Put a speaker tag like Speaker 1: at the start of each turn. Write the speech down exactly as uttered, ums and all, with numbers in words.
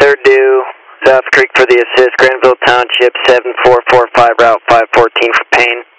Speaker 1: third due, South Creek for the assist, Granville Township, seven four four five, route five fourteen for Payne.